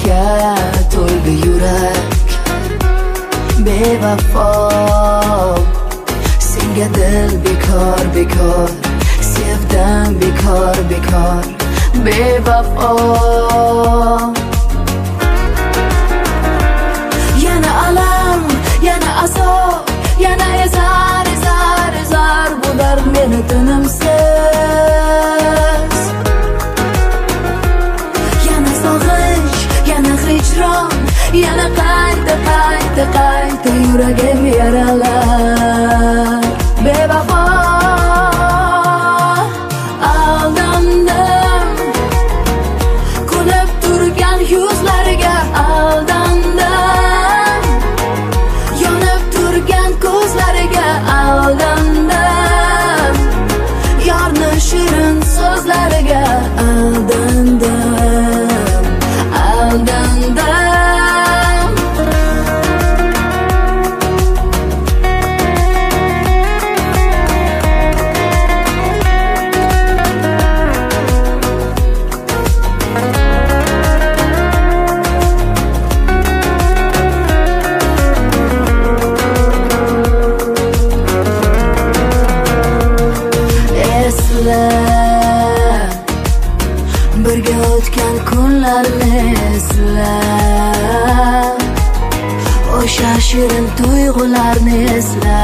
dardga to'ldi yurak bevafo. Senga dil bekor bekor sevdim, bekor bekor bevafo. Yana alam, yana azob, yana ezar ezar ezar bu dard meni tinimsiz. Yana sog'ish, yana hijron, yana qayta qayta qayta yuragim yaralar bevafo. Aldandim kulib turgan yuzlariga, aldandim yonib turgan ko'zlariga, aldandim yorni shirin so'zlariga, aldandim aldandim. Birga o'tgan kunlarni esla, o'sha shirin tuyg'ularni esla,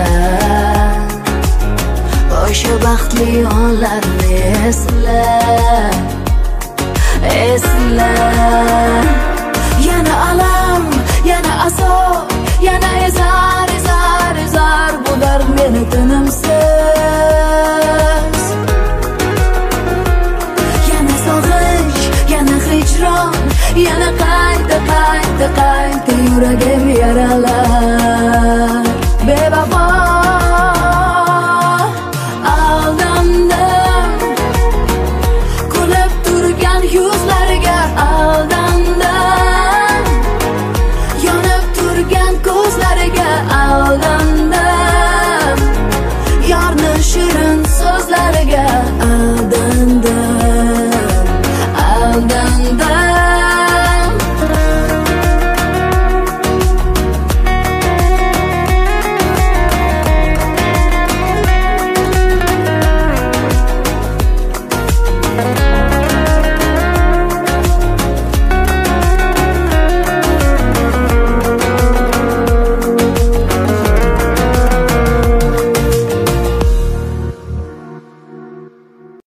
o'sha baxtli onlarni esla, esla. Yana alam, yana azob, yana ezar ezar ezar bu dard meni tinimsiz. Yana qayta qayta qayta yuragim yaralar